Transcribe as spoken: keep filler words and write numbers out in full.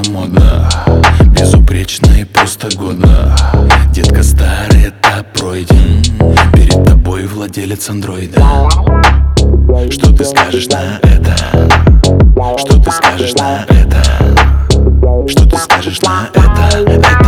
мода, безупречно и просто годно. Детка, старый этап пройден, перед тобой владелец андроида. Что ты скажешь на это? Что ты скажешь на это? Что ты скажешь на это? Это